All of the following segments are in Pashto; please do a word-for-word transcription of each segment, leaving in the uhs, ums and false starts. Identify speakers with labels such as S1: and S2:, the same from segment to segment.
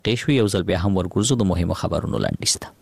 S1: قیشوي یو ځل بیا هم ورګرځو د مهمو خبرونو لاندې ست.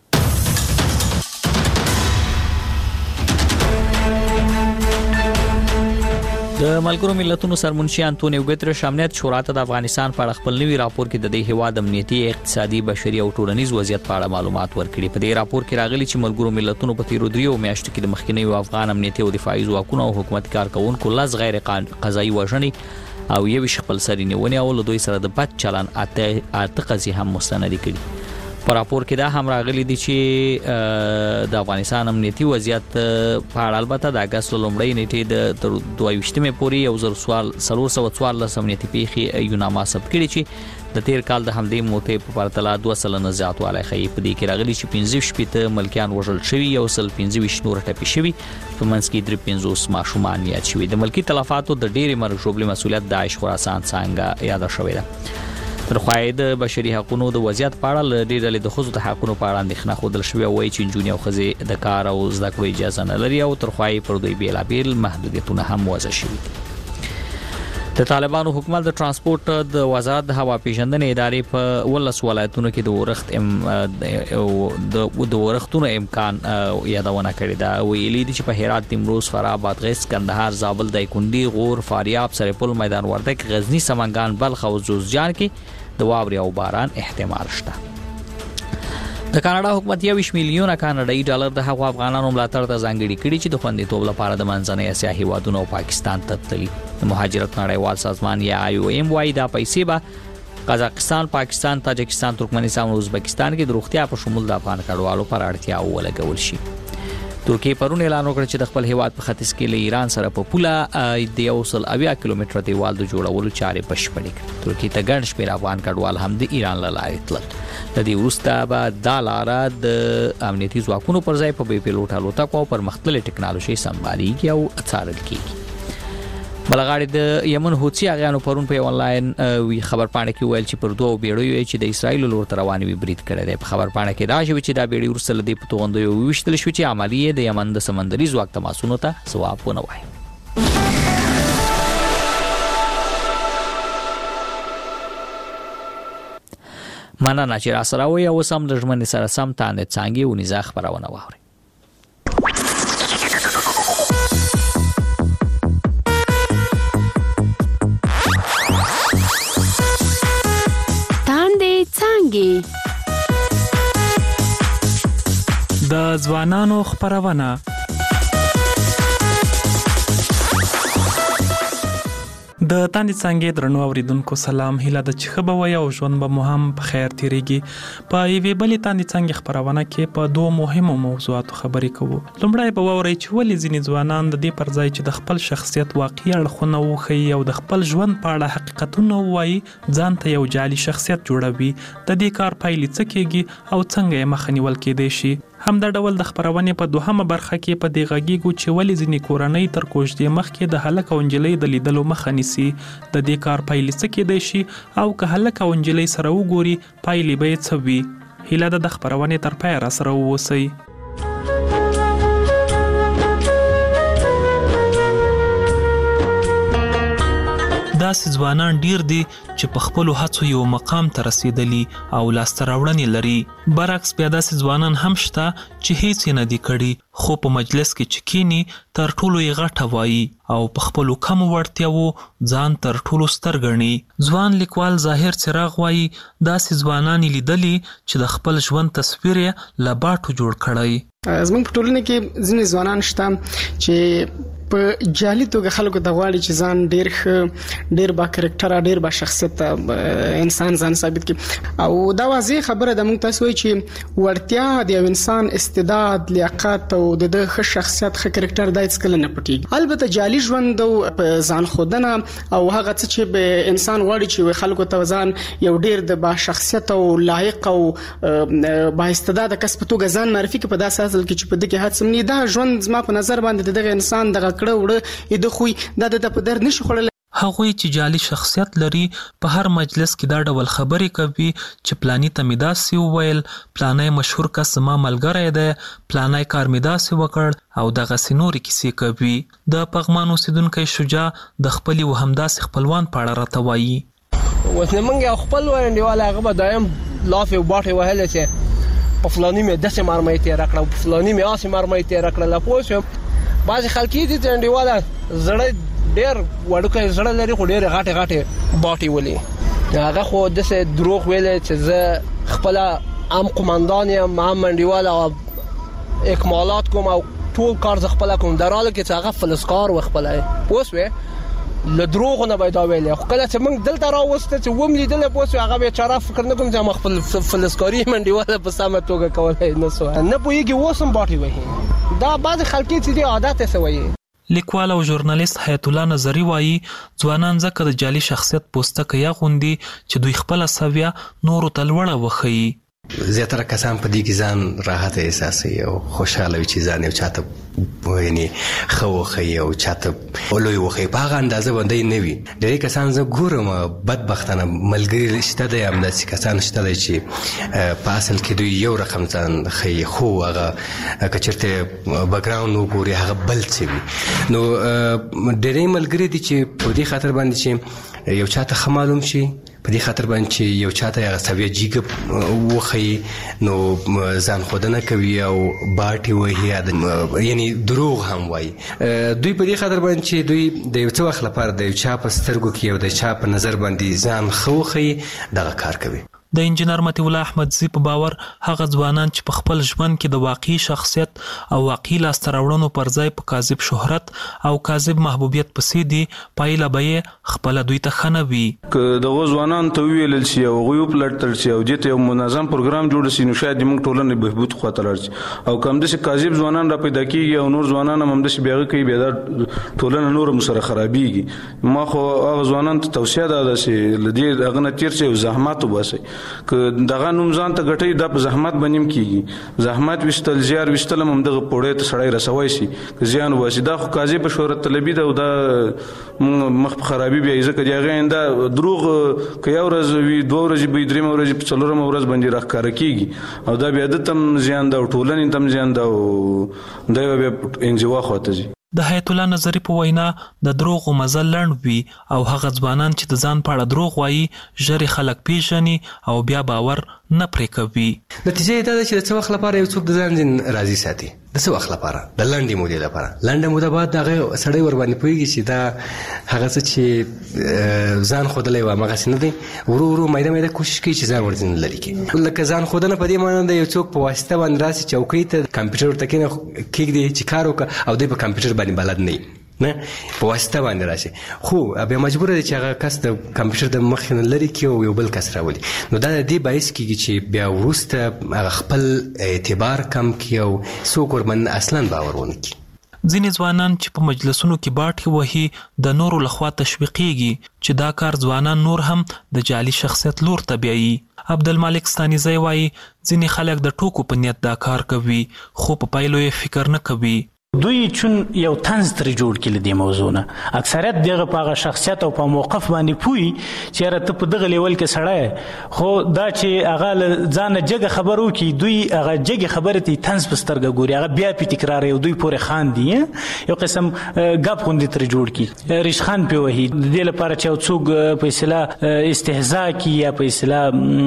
S1: د ملګرو ملتونو سرمنشي انټونیو ګوتریش امنیت شورا ته د افغانستان په اړه خپل نوي راپور کې د دې هیواد امنیتي، اقتصادي، بشري او ټولنیز وضعیت په اړه معلومات ورکړي. په دې راپور کې راغلي چې ملګرو ملتونو په تیرو دریو میاشتو کې د مخکنیو افغان امنیتي او دفاعي ځواکونو او حکومت کارکونکو لس غیر قضایي وژنې او یو خپل سري نیونې او له دوی سره د بد چلن اته اته قضیې هم مستند کړي. په راپور کې دا هم راغلي دي چې د افغانستان امنیتي وضعیت په اړه البته د اگست لومړۍ نیټې د دوه ویشتمې پورې یو زر سوال څلور سوه څوارلس امنیتي پیښې یوناما ثبت کړي چې د تیر کال د همدې موتې په پرتله دوه سلنه زیاتوالی ښیي. په دې کې راغلي چې پنځه شپېته ملکیان وژل شوي، یو سل پنځه ویشت نور ټپي شوي، په منځ کې درې پنځوس ماشومان یاد شوي. د ملکي تلفاتو د ډېرې مرګ ژوبلې مسؤلیت داعش خراسان څانګه یاده شوې ده. تر خو د بشري حقوقو د وضعیت په اړه د ډېرې ډلې د ښځو د حقوقو په اړه اندېښنه ښودل شوې او وایي چې نجونې او ښځې د کار او زده کړو اجازه نه لري او تر خو پر دوی بېلابېل محدودیتونه هم وضع شوي دي. د طالبانو حکومت د ترانسپورت د وزارت د هوا پیژندنې ادارې په ولس ولایتونو کې د ورښت ام د ورښتونو امکان یادونه کړې ده. ویلي دي چې په هرات، نیمروز، فراه، بادغیس، کندهار، زابل، دایکنډي، غور، فاریاب، سرپل، میدان وردګ، غزني، سمنګان، بلخ او جوزجان کې د واورې او باران احتمال شته. د کاناډا حکومت یو میلیونه کاناډایي ډالر د هغو افغانانو ملاتړ ته ځانګړي کړي چې د خوندیتوب لپاره د منځنۍ اسیا هیوادونو او پاکستان ته تللي. د مهاجرت نړیوال سازمان یا آی او ایم وايي دا پیسې به قزاقستان، پاکستان، تاجکستان، ترکمنستان او ازبکستان کې د روغتیا په شمول د افغان کډوالو پر اړتیا ولګول شي. ترکیه پرون اعلان وکړ چې د خپل هیواد په ختیځ کې له ایران سره په پوله د یو سل اویا کیلومتره دیوال د جوړولو چارې بشپړې کړې. ترکیه ته ګڼ شمېر افغان کډوال هم د ایران له لارې تلل. د دې وروسته به دا لاره د امنیتي ځواکونو پر ځای په بې پیلوټ الوتکو او پرمختللې ټکنالوژۍ سمبالېږي او څارل کېږي. بلغاړي د یمن حوثي اغیانو پرون په آنلاین خبر پاڼه کې ویل چې پر دوه بیړیو چې د اسرایل لور ته روانې وي برید کړی دی. په خبر پاڼه کې دا شوی چې دا بیړۍ وروسته له دې په توغندیو وویشتل شوې چې عملي د یمن د سمندري ځواک تماسونو ته ځواب ونه وایي. مننه چې راسره وئ او اوس هم له ژمنې سره سم تانې څانګې ونیزه خپرونه واورئ.
S2: د ځوانانو خپرونه. د تاندې څنګه درنو اوریدونکو سلام، هیله ده چې ښه به وي او ژوند به مو هم په خیر تیریږي. په یوې بلې تاندې څنګه خپرونه کې په دوه مهمو موضوعاتو خبرې کوو. لومړی به واورئ چې ولې ځینې ځوانان د دې پر ځای چې د خپل شخصیت واقعي اړخونه وښیي او د خپل ژوند په اړه حقیقتونه ووایي، ځان ته یو جعلي شخصیت جوړوي. د دې کار پایلې څه کېږي او څنګه یې مخه نیول کېدای شي. همدا ډول د خپرونې په دوهمه برخه کې په دې غږیږو چې ولې ځینې کورنۍ تر کوژدې مخکې د هلک او نجلۍ د لیدلو مخه نیسي. د دې کار پایلې څه کېدای شي او که هلک او نجلۍ سره وګوري پایلې به یې څه وي. هیله ده د خپرونې تر پایه راسره واوسئ. داسې ځوانان ډیر دي چې په خپلو هڅو یو مقام ته رسیدلي او لاسته راوړنې لري. برعکس بیا داسې ځوانان هم شته چې هیڅ یې نه دي کړي، خو په مجلس کې چې کینی تر ټولو یې غټه وایي او په خپلو کمو وړتیاوو ځان تر ټولو ستر ګڼي. ځوان لیکوال ظاهر څراغ وایي داسې ځوانان لیدلي چې د خپل ژوند تصویر یې له باټو جوړ کړی.
S3: زموږ په ټولنه کې ځینې ځوانان شته چې په جعلي توګه خلکو ته غواړي چې ځان ډیر ښه، ډیر با کرکټر، ډیر با شخصیت انسان ځان ثابت کړي. او دا واضح خبره ده، موږ تاسو وایي چې وړتیا د یو انسان استعداد، لیاقت او د ښه شخصیت، ښه کرکټر د هیڅ کله نه پټيږي. البته جعلي ژوند او ځان خودنه او هغه څه چې به انسان غواړي چې خلکو ته ځان یو ډیر د با شخصیت او لایق او با استعداد کس په توګه ځان معرفي کړي، په داسې حال کې چې په دغه هڅه نه دا ژوند زما په نظر باندې دغه انسان دغه کړه وړه د خوې د د په در نشي خړل.
S2: هغوی چې جعلي شخصیت لري په هر مجلس کې دا ډول خبرې کوي چې پلانی ته مې داسې وویل، پلانی مشهور کس زما ملګری دی، پلانی کار مې داسې وکړ او دغسې نورې کیسې کوي. د پغمان اوسیدونکی شجاع د خپلې و همداسې خپلوان په اړه راته وایي.
S4: اوس نه موږ یو خپل انډیوال هغه به دایم لاف او باټي وهل چې په فلاني مې داسې مرمۍ تیر کړه په فلاني مې آسې مرمۍ تیر کړه لا پوه شو بعض خلک دي چې انډیواله زړه ډېر وړوکی زړه لري خو ډېرې غټې غټې باټې ولي هغه خو داسې دروغ ویلی چې زه خپله هم قمندان یم هم انډیوال او اکمالات کوم او ټول کار زه خپله کوم در حاله کې چې هغه فلزکار و خپله پوه شوې له دروغو نه به یې دا ویلی خو کله چې موږ دلته راوسته چې وم لیدلی پوه شوې هغه بیچاره فکر نه کوم چې ما خپل فلزکاري منډیواله په سمه توګه کولی نه سو نه پوهېږي اوس هم باټې وهي دا بعضې خلکې چې دي عادت یې څه وایي.
S2: لیکوال او ژورنالیست حیات الله نظري وایي ځوانان ځکه د جعلي شخصیت پوستکه یاغوندي چې دوی خپله سویه نورو ته لوړه وښیي.
S5: زیاتره کسان په دې کې ځان راحت احساسوي او خوشاله وي چې ځان یو چاته یعنی ښه وښیي او چاته لوی وښیي په هغه اندازه باندې نه وي. ډېری کسان زه ګورم بدبختانه ملګري شته دی همداسې کسان شته دی چې په اصل کې دوی یو رقم ځان ښیي خو هغه که چېرته بکګراونډ وګوري هغه بل څه وي. نو ډېری ملګري دي چې په دې خاطر باندې چې یو چاته ښه معلوم شي په دې خاطر باندې چې یو چاته هغه سویه جیګه وښیي نو ځان ښودنه کوي او باټې وهي یعنی دروغ هم وایي. دوی په دې خاطر باندې چې دوی د یو څه وخت لپاره د یو چا په سترګو کې او د چا په نظر باندې ځان ښه وښیي دغه کار کوي.
S2: د انجینر مطیع الله احمدزي په باور هغه ځوانان چې په خپل ژوند کې د واقعي شخصیت او واقعي لاسته راوړنو پر ځای په کاذب شهرت او کاذب محبوبیت پسې دي پایله به یې خپله دوی ته ښه نه وي.
S6: که دغو ځوانانو ته وویلل شي او هغوی وپلټل شي او دې ته یو منظم پروګرام جوړ شي نو شاید زموږ ټولنې بهبود خواته لاړ شي او که همداسې کاذب ځوانان را پیدا کېږي او نور ځوانان هم همداسې بیا هغه کوي بیا دا ټولنه نور هم سره خرابېږي. ما خو هغه ځوانانو ته توصیه دا ده چې له دې هغه نه تېر شي او زحمت وباسئ. که دغه نوم ځان ته ګټئ دا په زحمت به نیم کېږي. زحمت ویشتل زیار ویشتل هم همدغه پوړۍ ته سړی رسوی شي که زیان وباسي. دا خو کاذب شهرت طلبي ده او دا مخ په خرابي بیایي ځکه د هغې دا دروغ که یو ورځ وي دوه ورځې به وي درېیمه ورځ په څلورمه ورځ باندې راښکاره کېږي او دا بیا ده ته هم زیان ده او ټولنې ته هم زیان ده او دی به بیا انزوا خواته ځي.
S2: د حیات الله نظري په وینا د دروغو مزل لنډ وي او هغه ځوانان چې د ځان په اړه دروغ وایي ژر یې خلک پیژني او بیا باور نه پرې کوي.
S5: نتیجه یې دا ده چې د څه وخت لپاره یو څوک د ځان ځین راضي ساتي د څه وخت لپاره د لنډې مودې لپاره لنډه موده بعد هغه سړی ورباندې پوهېږي چې دا هغه څه چې ځان ښودلی و همغسې نه دی ورو ورو میده میده کوشش کوي چې ځان ورځینې لرې کړي. لکه ځان ښودنه په دې معنی ده یو څوک په واسطه باندې راسي چوکۍ ته کمپیوټر ورته کښېږدي چې کار وکړه او دوی په کمپیوټر باندې بلد نه وي نه په واسطه باندې راشي خو بیا مجبوره دی چې هغه کس د کمپیوټر د مخې نه لرې کړي او یو بل کس راولي. نو دا د دې باعث کېږي چې بیا وروسته هغه خپل اعتبار کم کړي او څوک ورباندې اصلا باور ونه کړي.
S2: ځینې ځوانان چې په مجلسونو کې باټې وهي د نورو لخوا تشویقېږي چې دا کار ځوانان نور هم د جعلي شخصیت لور ته بیایي. عبدالمالک ستانیزی وایي ځینې خلک د ټوکو په نیت دا کار کوي خو په پایلو یې فکر نه کوي.
S7: دوی چون یو طنز ترې جوړ کړي له دې موضوع نه اکثریت دغه په هغه شخصیت او په موقف باندې پوهي چې یاره ته په دغه لیول کې سړی خو دا چې هغه له ځانه جګه خبر وکړي دوی هغه جګې خبرې ته طنز په سترګه ګوري هغه بیا پې تکراروي او دوی پورې خاندي یو قسم ګپ غوندې ترې جوړ کړي ریشخند پې وهي د دې لپاره چې یو څوک په اصطلاح استهزا کړي یا په اصطلاح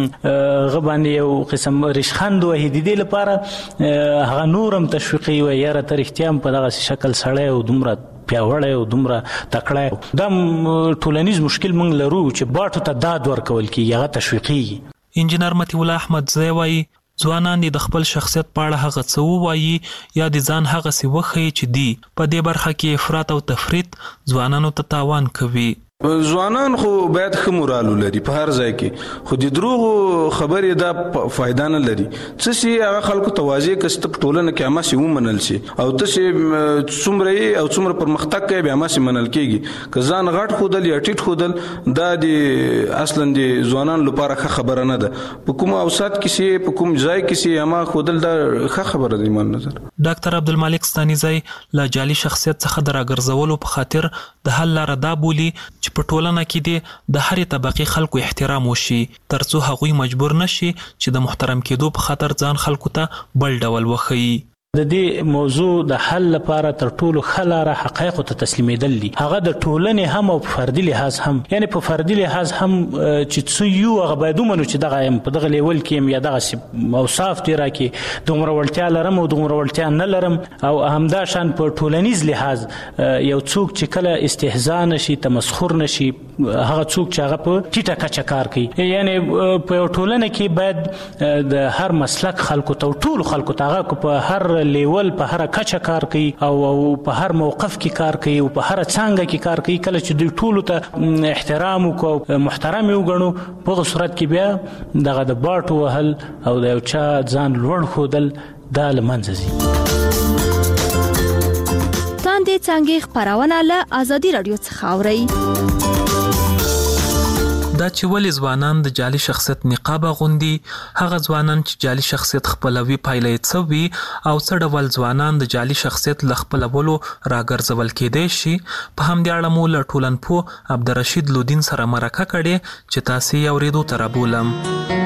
S7: هغه باندې یو قسم ریشخند وهي د دې لپاره هغه نور هم تشویقي وي یاره ته رښتیا په دغه شکل سړی او دومره پیاوړی او دومره تکړی دا ټولنیز مشکل موږ لرو چې باټو ته داد ورکول کېږي هغه تشویقېږي.
S2: انجینر مطیع الله احمدزی وایي ځوانان د خپل شخصیت په اړه هغه څه ووایي یا د ځان هغسې وښیي چې دي په دې برخه کې افراط او تفریط ځوانانو ته تاوان کوي.
S6: ځوانان خو باید ښه مورال ولري په هر ځای کې خو د دروغو خبرې دا فایده نه لري. څه چې هغه خلکو ته واضح کړه چې په ټولنه کې هماسې ومنل شي او ته چې څومره یې او څومره پرمختګ کوې بیا هماسې منل کېږي. که ځان غټ ښودل یا ټیټ ښودل دا د اصلا د ځوانانو لپاره ښه خبره نه ده. په کوم اوسط کې چې په کوم ځای کې چې هما ښودل دا ښه خبره ده ایمان نظر.
S2: ډاکټر عبدالمالک ستانیزی له جعلي شخصیت څخه د راګرځولو په خاطر د حل لاره دا بولي چې په ټولنه کې دې د هرې طبقې خلکو احترام وشي ترڅو هغوی مجبور نشي چې د محترم کېدو په خاطر ځان خلکو ته بل ډول وښیي.
S7: د دې موضوع د حل لپاره تر ټولو ښه لاره حقایقو ته تسلیمېدل دي، هغه د ټولنې هم او په فردي لحاظ هم، یعنې په فردي لحاظ هم چې څه یو هغه باید ومنو چې دغه یم په دغه لیول کې یم یا دغسې اوصاف دې راکړي، دومره وړتیا لرم او دومره وړتیا نه لرم. او همدا شان په ټولنیز لحاظ یو څوک چې کله استهزا نشي، تمسخر نشي، هغه څوک چې هغه په ټیټه کچه کار کوي، یعنې په یو ټولنه کې باید د هر مسلک خلکو ته او ټولو خلکو ته هغه په هر لیول په هر کچه کار کوي او په هر موقف کې کار کوي او په هر څانګه کې کار کوي، کله چې دوی ټولو ته احترام وکړو، محترم یې وګڼو، په هغه صورت کې بیا دغه د باټو وهل او د یو چا ځان لوړ ښودل دا له منځه ځي.
S8: تاندې څانګې خپرونه له ازادي راډیو څخه اورئ.
S2: دا چې ولې ځوانان د جعلي شخصیت نقاب اغوندي، هغه ځوانان چې جعلي شخصیت خپلوي پایله یې څه وي او څه ډول ځوانان د جعلي شخصیت له خپلولو راګرځول کېدای شي، په همدې اړه مو له ټولنپوه عبدالرشید لودین سره مرکه کړې چې تاسې یې اورېدو ته رابولم.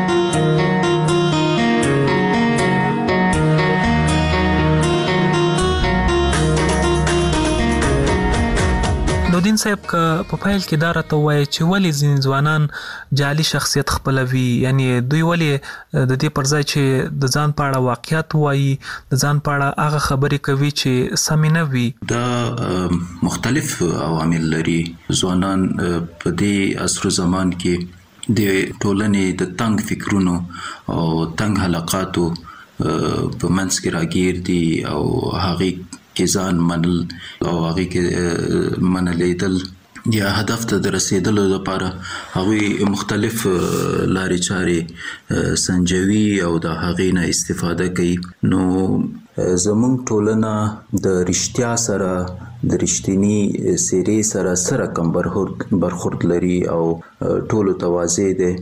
S2: لودین صاحب که په پیل کې دا راته ووایي چې ولې ځینې ځوانان جعلي شخصیت خپلوي، یعنی دوی ولې د دې پر ځای چې د ځان په اړه واقعیت وایي، د ځان په اړه هغه خبرې کوي چې سمې نه وي؟
S9: دا مختلف عوامل لري. ځوانان په دې عصر زمان کې د ټولنې د تنګ فکرونو او تنګ حلقاتو په منځ کې راګیر دي او هغې کې ځان منل او هغې کې منلیدل یا هدف ته د رسیدلو لپاره هغوی مختلف لارې چارې سنجوي او د هغې نه استفاده کوي. نو زموږ ټولنه د رښتیا سره د رښتینی څېرې سره څه رقم برخورد لري او ټولو ته واضح دی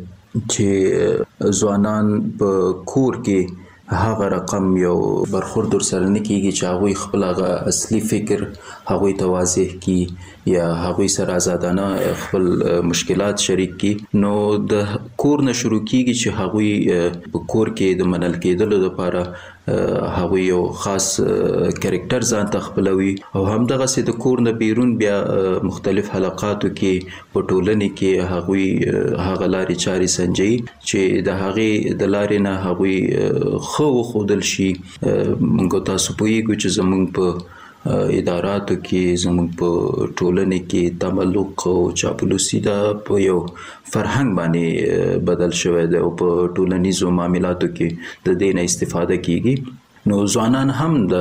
S9: چې ځوانان په کور کې هغه رقم یو برخورد در سره نه کیږي چې هغوی خپل هغه اصلي فکر هغوی ته واضح کی یا هغوی سره آزادانه خپل مشکلات شریک کی. نو د کور نه شروع کیږي چې هغوی په کور کې د منل کېدلو لپاره هغوی یو خاص کریکټر ځان ته خپلوي او همدغسې د کور نه بیرون بیا مختلف حلقاتو کې په ټولنې کې هغوی هغه لارې چارې سنجوي چې د هغې د لارې نه هغوی ښه وښودل شي. موږ تاسو پوهیږو چې زموږ په اداراتو کې زموږ په ټولنې کې تملق او چاپلوسي دا په یو فرهنګ باندې بدل شوی دی او په ټولنیزو معاملاتو کې د دې نه استفاده کیږي. نو ځوانان هم د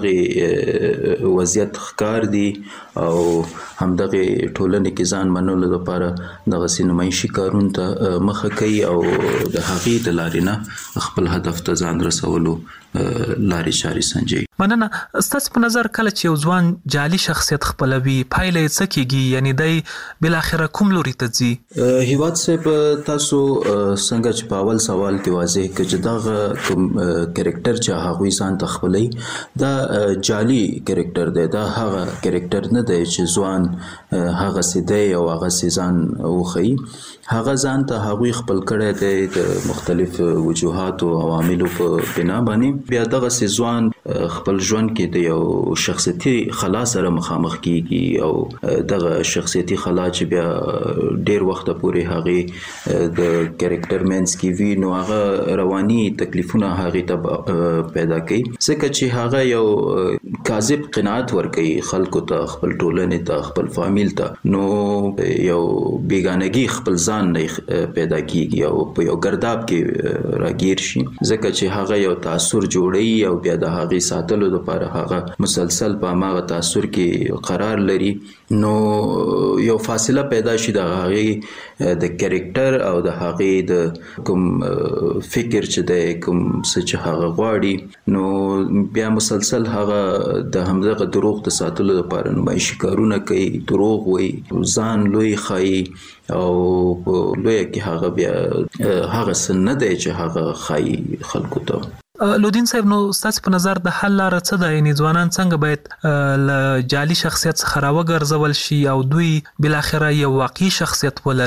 S9: همدغه وضعیت ښکار دي او همدغه ټولنې کې ځان منلو لپاره دغسې نمایشي کارونو ته مخه کوي او د هغې د لارې نه خپل هدف ته ځان رسولو لارې چارې سنجوي.
S2: مننه. ستاسو په نظر کله چې یو ځوان جعلي شخصیت خپلوي پایله یې څه کیږي، یعنی دی بالاخره کوم لوري ته ځي؟
S9: هیواد صاحب تاسو څنګه چې په اول سوال کې واضح کړ چې دغه کوم کریکټر چې هغوی ځان ته خپلوي دا جعلي کریکټر دی، دا هغه کریکټر نه دی چې ځوان هغسې دی او هغسې ځان وښیي. هغه ځان ته هغوی خپل کړی دی د مختلف وجوهاتو او عواملو په بنا باندې. بیا دغسې ځوان خپل ژوند کې د یو شخصیتي خلا سره مخامخ کیږي او دغه شخصیتي خلا چې بیا ډیر وخت پورې هغې د کریکټر منځ کې وي نو هغه رواني تکلیفونه هغې ته پیدا کوي، ځکه چې هغه یو کاذب قناعت ورکوي خلکو ته، خپل ټولنې ته، خپل فامیل ته. نو یو بیګانګي خپل ځان نه پیدا کیږي او په یو ګرداب کې راګیر شي، ځکه چې هغه یو تاثر جوړوي او بیا د هغې ساتلو لپاره هغه مسلسل په هماغه تاثر کې قرار لري. نو یو فاصله پیدا شي د هغې د کریکټر او د هغې د کوم فکر چې دی، کوم څه چې هغه غواړي، نو بیا مسلسل هغه د همدغه دروغ د ساتلو لپاره نمایشي کارونه کوي، دروغ وایي، ځان لوی ښایي او په لویه کې هغه بیا هغه څه نه دی چې هغه ښایي خلکو ته.
S2: لودین صاحب نو ستاسو په نظر د حل لاره څه ده؟ یعنې ځوانان څنګه باید له جعلي شخصیت څخه راوګرځول شي او دوی بالاخره یو واقعي شخصیت ولري؟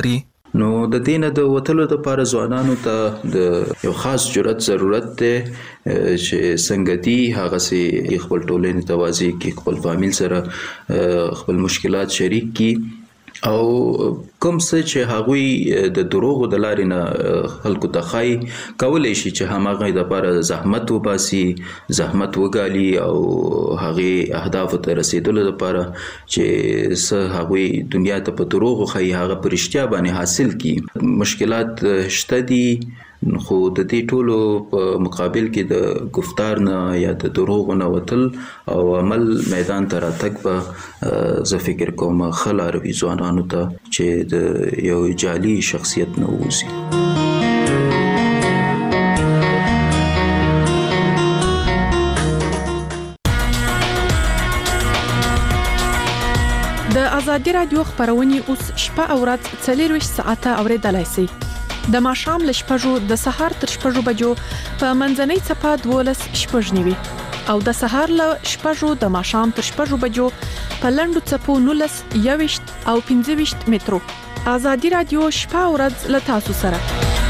S9: نو د دینه د وتلو لپاره ځوانانو ته د یو خاص جرأت ضرورت دی چې څنګه دی هغه سي خپل ټولنې توازی کې خپل فامیل سره خپل مشکلات شریک کی او کوم څه چې هغوی د دروغو د لارې نه خلکو ته ښایي کولی شي چې هماغه دپاره زحمت وباسي زحمت وګالي او هغې اهدافو ته رسېدلو دپاره چې څه هغوی دنیا ته په دروغو ښایي هغه په رښتیا باندې حاصل کړي. مشکلات شته دي خو د دې ټولو په مقابل کې د گفتار نه یا د دروغو نه وتل او عمل میدان ته راتګ به زه فکر کوم ښه لاره وي ځوانانو ته چې د یو جعلي شخصیت نه ووځي.
S10: د ازادي رادیو خبرونه اوس شپه او ورځ څلور ساعته اوریدلای شئ. د ماښام له شپږو د سهار تر شپږو بجو په منځنۍ څپه دولس شپږ نیوي او د سهار له شپږو د ماښام تر شپږو بجو په لنډو څپو نولس یويشت او پنځه ویشت مترو. ازادي رادیو شپه او ورځ له تاسو سره.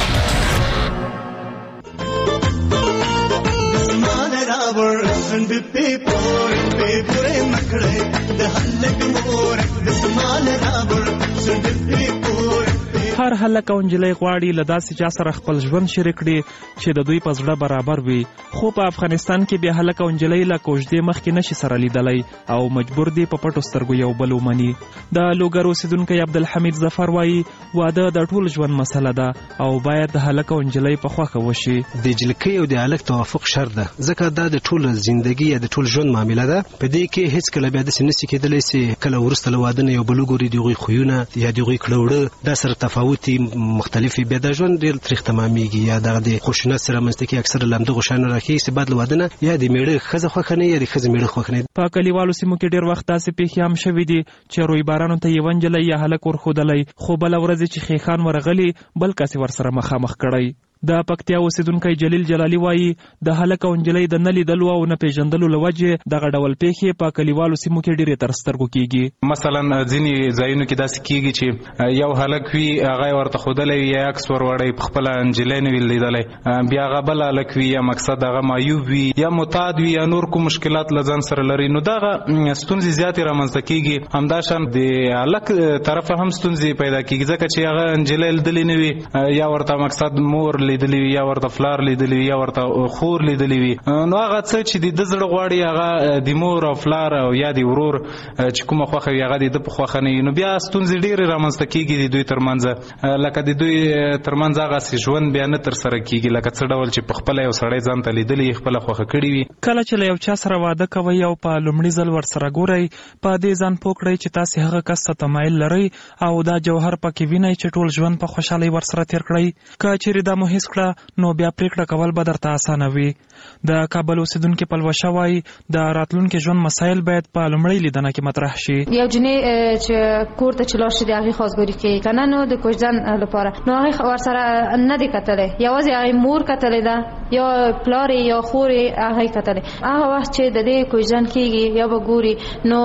S2: هر هلک او نجلۍ غواړي له داسې چا سره خپل ژوند شریک کړي چې د دوی په زړه برابر وي، خو په افغانستان کې بیا هلک او نجلۍ له کوژدې مخکې نشي سره لیدلی او مجبور دي په پټو سترګو یو بل ومني. د لوګر اوسیدونکی عبدالحمید ظفر وایي واده د ټول ژوند مسله ده او باید د هلک او نجلۍ په خوښه وشي.
S11: د جلکۍ او د هلک توافق شرط ده، ځکه دا د ټول ژوندګي یا د ټول ژوند معامله ده. په دې کې هیڅ کله بیا داسې نشي کېدلی چې کله وروسته له واده نه یو بل وګوري د هغوی خویونه یا د هغوی کړه وړه دا سره تفاوت مختلفي بیا د ژوند ډېر تریخ تمامېږي یا دغه د خشونت سره منځته کې اکثره له همدغو شیانو راښیي چې بعد له واده نه یا د میړه ښځه خوښه نه یا د ښځې میړه خوښ نه.
S2: په کلیوالو سیمو کې ډېر وخت داسې پیښې هم شوي دي چې رویبارانو ته یوه نجلۍ یا هلک ورښودلی خو بله ورځ چې خیخان ورغلي بل کس یې ورسره مخامخ کړی. د پکتیا اوسیدونکی جلیل جلالي وایي د هلک او نجلۍ د نه لیدلو او نه پیژندلو له وجې دغه ډول پیښې په کلیوالو سیمو کې ډېرې تر سترګو کېږي.
S6: مثلا ځینې ځایونو کې داسې کېږي چې یو هلک وي هغه یې ورته ښودلی وي یا عکس ور وړی په خپله نجلۍ نه وي لیدلی، بیا هغه بل هلک وي یا مقصد هغه معیوب وي یا معتاد وي یا نور کوم مشکلات له ځان سره لري، نو دغه ستونزې زیاتې رامنځته کېږي. همداشان د هلک طرفه هم ستونزې پیدا کېږي ځکه چې هغه نجلۍ لیدلې نه وي یا ورته مقصد مور لیدلی وي یا ورته فلار لیدلی وي یا ورته خور لیدلی وي، نو هغه څه چې د ده زړه غواړي هغه د مور او فلار او یا د ورور چې کومه خوښه وي هغه د ده په خوښه نه وي، نو بیا ستونزې ډېرې رامنځته کېږي د دوی ترمنځ، لکه د دوی ترمنځ هغسې ژوند بیا نه ترسره کېږي لکه څه ډول چې په خپله یو سړی ځان ته لیدلی یې خپله خوښه کړې وي.
S2: کله چې له یو چا سره واده کوئ او په لومړي ځل ورسره ګورئ په دې ځان پوه کړئ چې تاسې هغه کس ته تمایل لرئ او دا جوهر پکې وینئ چې ټول ژوند په خوشحالۍ ورسره تېر کړئ. که چیرې دا مو هېڅ کړه نو بیا پریکړه کول به درته اسانه وي. د کابل اوسیدونکي پلوشه وایي د راتلونکي ژوند مسایل باید په لومړۍ لیدنه کې مطرح شي.
S12: یو جنۍ چې کور ته چې لاړ شي د هغې خواستګاري کوي که نه نو د کوژدن لپاره نو هغې ورسره نه دی کتلی، یوازې هغې مور کتلی ده یا پلار یا خور هغې کتلی. هغه وخت چې د دې کوژدن کېږي یا به ګوري نو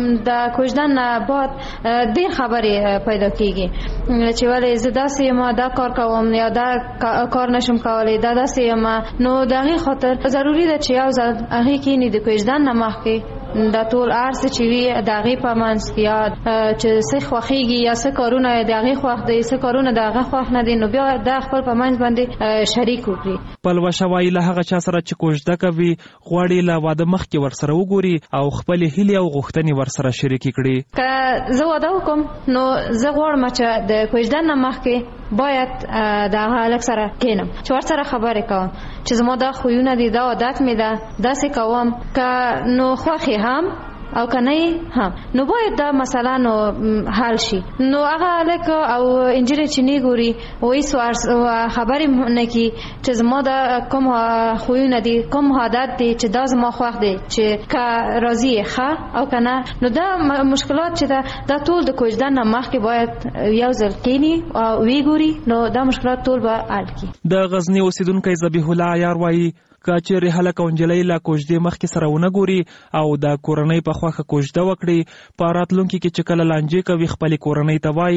S12: د کوژدن نه بعد ډېر خبرې پیدا کېږي چې ولې زه داسې یم دا کار کوم یا دا کار نشم کولی دا داسې یم، نو د هغې خاطر ضروري ده چې یو ځل هغې کښېني د کوژدن نه مخکې دا ټول هر څه چې وي د هغې په منځ کې یا چې څه خوښېږي یا څه کارونه د هغې خوښ دی څه کارونه د هغه خوښ نه دي نو بیا دا خپل په منځ باندې شریک وکړي.
S2: پلوشه وایي له هغه چا سره چې کوژده کوي غواړي له واده مخکې ورسره وګوري او خپلې هیلې او غوښتنې ورسره شریکې کړي.
S12: که زه واده وکړم نو زه غواړم چې د کوژدن نه مخکې باید د هغه هلک سره کښېنم چې ورسره خبرې کوم چې زما دا خویونه دي دا عادت مې ده داسې کوم که نو خوښې هم او کنه هم نو باید دا مثلا نو حل شي. نو هغه هلک او انجینر چې نه ګوري وایي خبرې نه کوي چې زما دا کوم خویونه دي کوم عادت دي چې دا زما خوښ دي چې که راضي یې ښه او کنه نو دا مشکلات چې دا دا ټول د کوژدن نه مخکې باید یو ځل کښېني او ویې ګوري نو دا مشکلات ټول به حل کړي.
S2: د غزني اوسیدونکی ذبیح الله عیار وایي که چیرې هلک او نجلۍ له کوژدې مخکې سره ونه ګوري او د کورنۍ په خوښه کوژده وکړي په راتلونکي کې چې کله لانجې کوي خپلې کورنۍ ته وایي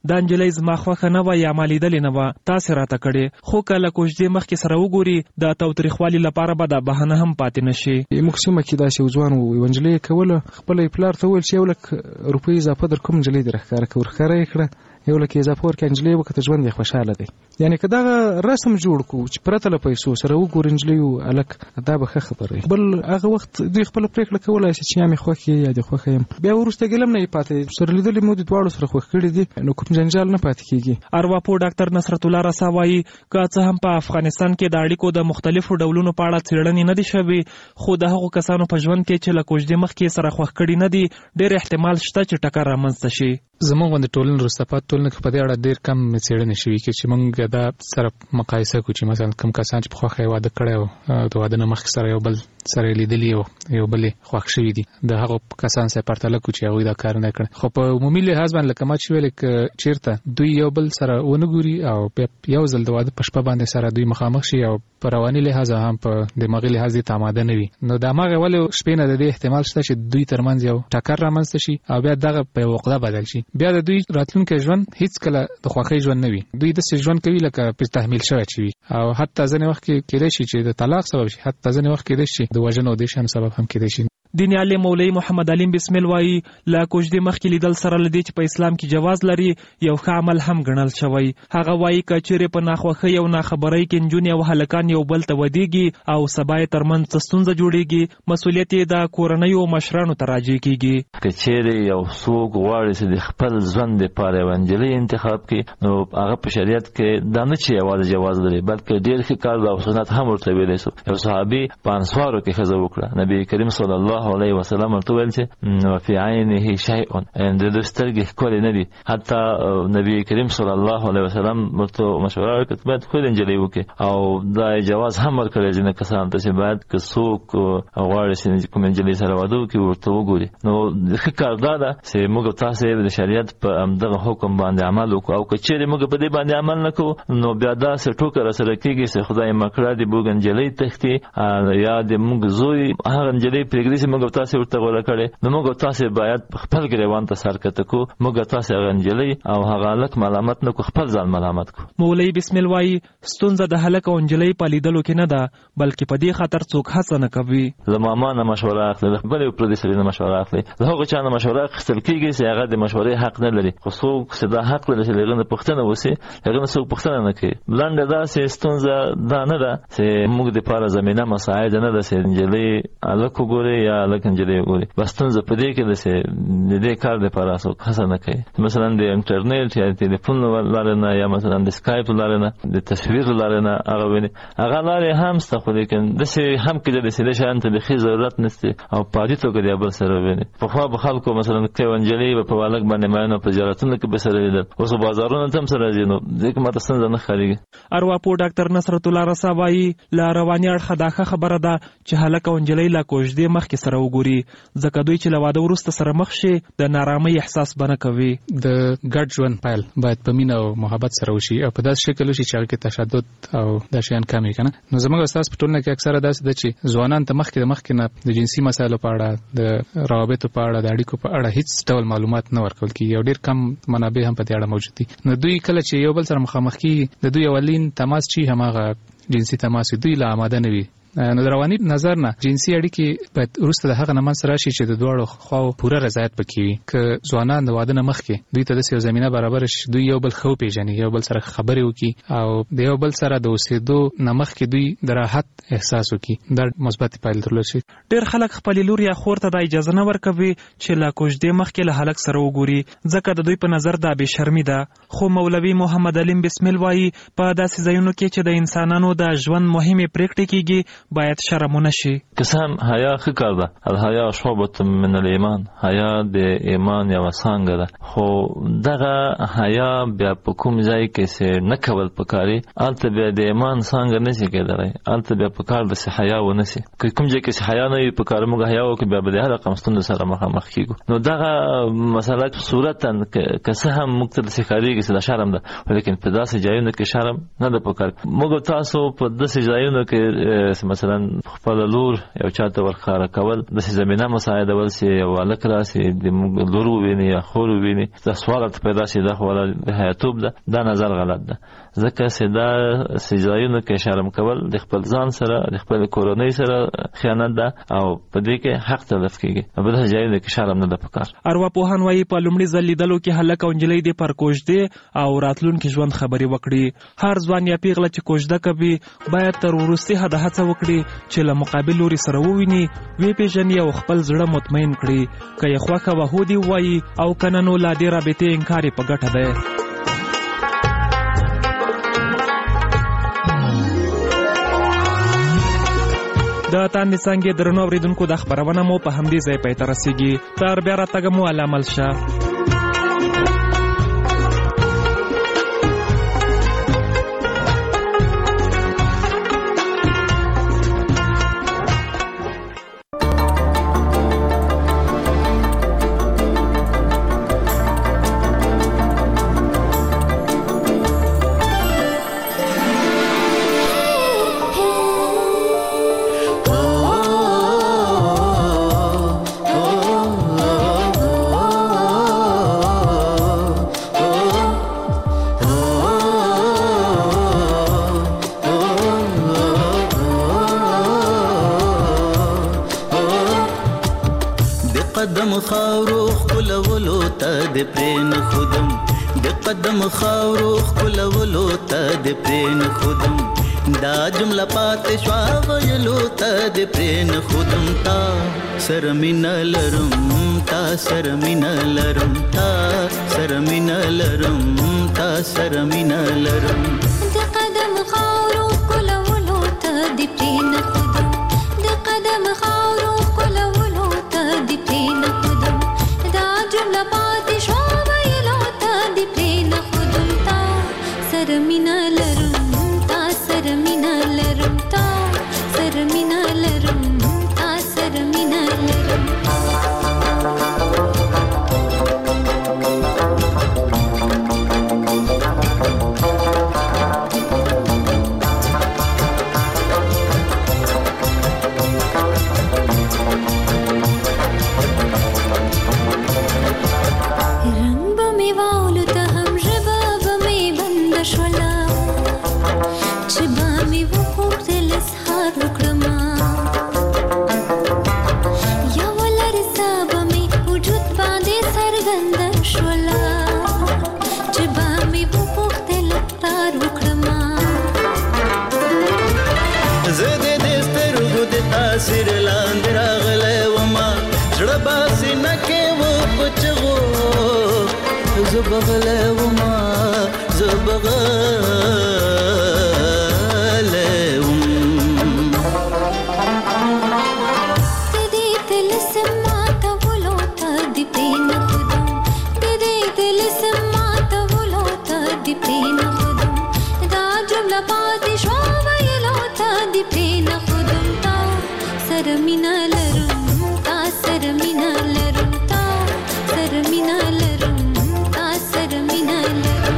S2: دا نجلۍ زما خوښه نه وه یا ما لیدلې نه وه، تاسې راته کړې. خو که له کوژدې مخکې سره وګوري د تاوتریخوالي لپاره به دا بهانه هم پاتې نه شي.
S13: موږ سیمه کې داسې یو ځوان و، یوه نجلۍ یې کوله، خپله یې پلار ته وویل چې یو لک روپۍ اضافه در کوم نجلۍ دې راښکاره کړه، ورښکاره یې کړه، یو لک اضافه ورکړه، نجلۍ یې وکړه ژوند یې خوشحاله دی. یعنې که دغه رسم جوړ کړو چې پرته له پیسو سره وګوري نجلۍ و هلک، دا به ښه خبره وي. بل هغه وخت دوی خپله پرېکړه کولی شي چې یا مې خوښ یې یا دې خوښه یم، بیا وروسته ګیله هم نه یې پاتې، سره لیدلې مو د دواړو سره خوښ کړي دي، نو کوم جنجال نه پاتې کېږي.
S2: ارواپوه ډاکټر نصرت الله رسا وایي که څه هم په افغانستان کې د اړیکو د مختلفو ډولونو په اړه څېړنې نه دي شوي، خو د هغو کسانو په ژوند کې چې له کوژدې مخکې سره خوښ کړي نه دي، ډېر احتمال شته چې ټکر رامنځته شي.
S13: زموږ غوندې ټولنې وروسته پاتې ټولنه کې په دې اړه ډېر کم څېړنې شوي چې موږ دا سره مقایسه کړو چې مثلا کوم کسان چې په خوښه یې واده کړی او د واده نه مخکې سره یو بل سره یې لیدلي او یو بل یې خوښ شوي دي، د هغو کسان سره پرتله کړو چې هغوی دا کار نه کړی. خو په عمومي لحاظ باندې لکه ما چې ویلې که چېرته دوی یو بل سره ونه ګوري او بیا یو ځل د واده په شپه باندې سره دوی مخامخ شي او په رواني لحاظ هم په دماغي لحاظ دې ته آماده نه وي، نو د هماغې ولې شپې نه د دې احتمال شته چې دوی ترمنځ یو ټکر رامنځته شي او بیا دغه په یو عقده بدل شي. بیا د دوی راتلونکی ژوند هیڅ کله د خوښۍ ژوند نه وي، دوی داسې ژوند کوي لکه پرې تحمیل شوی چې وي، او حتی ځینې وخت کې کېدای شي چې د طلاق سبب شي، حتی ځینې وخت کېدای شي د وژنو او دې شیانو سبب هم کېدای شي.
S2: دیني عالم مولوي محمد علیم بسمل وایي له کوژدې مخکې لیدل سره له دې چې په اسلام کې جواز لري یو ښه عمل هم ګڼل شوی. هغه وایي که چیرې په ناخوښۍ او ناخبرۍ کې نجونې او هلکان یو بل ته ودېږي او سبا یې ترمنځ څه ستونزه جوړېږي، مسؤلیت یې د کورنیو مشرانو ته راجع کېږي.
S14: که چیرې یو څوک غواړي چې د خپل ژوند دپاره یوه نجلۍ انتخاب کړي، نو هغه په شریعت کې دا نه چې یوازې جواز لري بلکې ډېر ښه کار او سنت هم ورته ویلی شو. یو صحابي په انصارو کې ښځه وکړه، نبي کریم صلی الله علیه وسلم ورته ویل چې وفي عینه شیء، د ده سترګې ښکلې نه دي. حتی نبي کریم صلی الله علیه وسلم ورته مشوره ورکړه باید ښکلې نجلۍ وکړي، او دا جواز هم ورکړی ځینې کسانو ته چې باید که څوک غواړي چې کومې نجلۍ سره واده وکړي ورته وګوري. نو ښه کار دا ده چې موږ تاسې د شریعت په همدغه حکم باندې عمل وکړو، او که چیرې موږ په دې باندې عمل نه کوو نو بیا داسې ټوکه راسره کېږي چې خدای مکړه د موږ نجلۍ تښتي یا د موږ زوی هغه نجلۍ پرېږدي چې موږ تاسې ورته غوره کړې، نو موږ تاسې باید خپل ګریوان ته سر کته کړو، موږ تاسې هغه نجلۍ او هغه هلک ملامت نه کړو، خپل ځان ملامت کړو.
S2: مولوي بسمل وایي ستونزه د هلک او نجلۍ په لیدلو کې نه ده بلکې په دې خاطر څوک هڅه نه کوي.
S14: له ماما نه مشوره اخلي، له بلې پردي سړي نه مشوره اخلي، له هغه چا نه مشوره اخیستل کېږي چې هغه د مشورې حق نه لري، خو څوک چې دا حق لري چې له هغه نه پوښتنه وشي هغه نه څوک پوښتنه نه کوي. لنډه داسې ستونزه دا نه ده چې موږ دپاره زمینه مساعد نه ده چې نجلۍ هلک وګوري یا هلک نجلۍ وګوري، بس ستونزه په دې کې ده چې د دې کار دپاره څوک هڅه نه کوي. مثلا د انټرنیټ یا د تلیفون له لارې نه یا مثلا د سکایپ له لارې نه د تصویر له لارې نه هغه ویني، هغه لارې هم شته، خو لیکن داسې هم کېدای چې دې شیانو ته بیخي ضرورت نشته او په عادي توګه د یو بل سره ویني. پخوا به خلکو مثلا که یوه نجلۍ به په هلک باندې مین او په زیارتونو کې به سره لیدل، اوس بازارونو ته هم سره ځي، نو دې کې ماته ستونزه نه ښکارېږي.
S2: ارواپوه ډاکټر نصرت الله رسا وایي له رواني اړخه دا ښه خبره ده چې هلک او نجلۍ له کوژدې مخکې سره وګوري، ځکه دوی چې له واده وروسته سره مخ شي د نارامۍ احساس به نه کوي.
S13: د ګډ ژوند پیل باید په مینه او محبت سره وشي او په داسې شکل وشي چې هغه کې تشدد او دا شیان کم وي کنه. نو زموږ استاد په ټولنه کې اکثره داسې ده چې ځوانان ته مخکې د مخکې نه د جنسي مسایلو په اړه، د روابطو په اړه، د اړیکو په اړه هیڅ ډول معلومات نه ورکول کېږي او ډېر کم منابع هم په دې اړه موجود دي. نو دوی کله چې یو بل سره مخامخ کېږي د دوی اولین تماس چې هماغه جنسي تماس دوی لا آماده نه وي. نو د رواني نظر نه جنسي اړیکې باید وروسته د هغه نه منځته راشي چې د دواړو خواو پوره رضایت پکې وي. که ځوانان د واده نه مخکې دوی ته داسې یو زمینه برابره شي دوی یو بل ښه وپېژني، یو بل سره خبرې وکړي او د یو بل سره د اوسېدو نه مخکې دوی د راحت احساس وکړي، دا مثبتې پایلې درلود شي.
S2: ډېر خلک خپلې لور یا خور ته دا اجازه نه ورکوي چې له کوژدې مخکې له هلک سره وګوري، ځکه د دوی په نظر دا بې شرمي ده. خو مولوي محمد علیم بسمل وایي په داسې ځایونو کې چې د انسانانو د ژوند مهمې پرېکړې کېږي باید شرم ونه شي.
S14: که څه هم حیا ښه کار ده، الحیا شعبة من الایمان، حیا د ایمان یوه څانګه ده، خو دغه حیا بیا په کوم ځای کې چې نه کول پکاري هلته بیا د ایمان څانګه نه شي کېدلی، هلته بیا پکار ده چې حیا ونه شي. که کوم ځای کې چې حیا نه وي پکار موږ حیا وکړو بیا به د هر رقم ستونزو سره مخامخ کېږو. نو دغه مسله صورتا که څه هم موږ ته داسې ښکارېږي چې دا شرم ده، لیکن په داسې ځایونو کې شرم نه ده پکار. موږ تاسو په داسې ځایونو کې مثلا مثلا خپل لور یو چاته ورخاره کول د زمينه مساعده ول سي یو الک راسي د لور ویني یا خور ویني د سوال پیدا شي د خپل حیاتوب ده دا نظر غلط ده ځکه چې دا سجایونه کې شرم کول د خپل ځان سره د خپل کورنۍ سره خیانت ده او په دې کې حق تلف کیږي په دې ځایونو کې شرم نه ده پکار.
S2: ارواپوهان وايي په لومړي ځل لیدلو کې هلک او نجلۍ د پر کوژدې او راتلونکي ژوند خبرې وکړي. هر ځوان یا پیغله چې کوژده کوي باید تر وروستي حده هڅه وکړي چې له مقابل لوري سره وویني، وی پیژني او خپل زړه مطمئن کړي. که یې خوښه وه هو دې ووایي او که نه نو لا دې رابطې انکار یې په ګټه دی. د تاندې څانګې درنو اوریدونکو د خبرونه مو په همدې ځای پای ته رسیږي. تر بیا راتګه مو الله مل شه.
S15: قدم خاورو خلولو ته د پرین خودم د قدم خاورو خلولو ته د پرین خودم دا جمله پات شوا ویلو ته د پرین خودم تا سرمین لرم تا سرمین لرم تا سرمین لرم تا سرمین لرم
S16: د قدم خاورو خلولو ته د پرین خودم د قدم خاورو خلولو ته د پرین خودم دا جمله پاتې شو ویلو ته د پرین خودم تا سرمینه لرم تا سرمینه لرم تا سرمینه لرم تا سرمینه لرم
S15: سر لاندې راغلی وما زړه باسي نه کې و په چغو زه بغلی وما زه بغلی وم د دې طلسم ماتولو ته د پرې نه خودم د دې طلسم ماتولو ته د پرې نه خودم دا جمله پاتې شوه ویلو ته د پرې نه خودم سرمینه لرم تا سرمینه لرم تا سرمینه لرم تا سرمینه لرم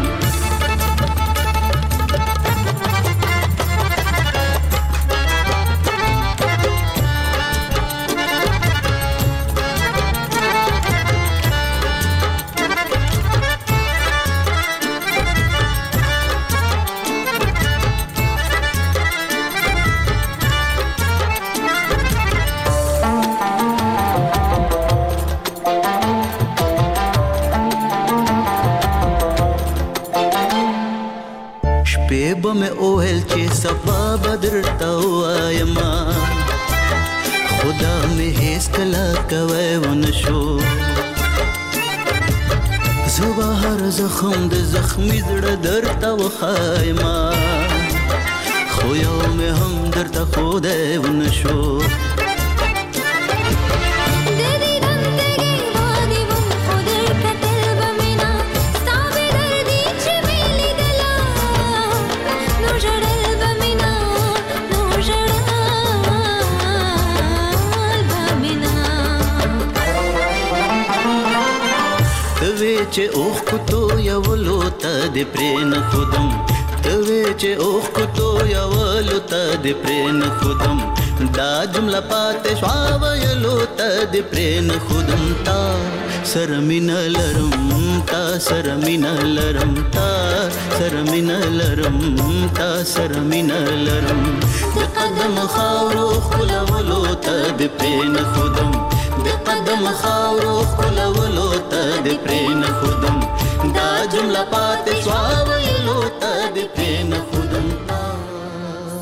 S15: به مې اوهل چې صفا بدرته وایما خدا مې هیڅ کله کوي ونشو زه به هر زخم د زخمي زړه درته وخایما خو یو مې هم درته ښودی ونشو چې اوخ کوتو یولو ته د پرین خودم ته چې اوخ کوتو یولو ته د پرین خودم
S17: دا جمله پاتې شوا ویلو ته د پرین خودم تا سره مینه لرم تا سره مینه لرم تا سره مینه لرم تا سره مینه لرم د قدم خاورو خلولو ته د پرین خودم د قدم خاورو خلولو ته د پرین خودم دا جمله پاتې شوا ویلو ته د پرین خودم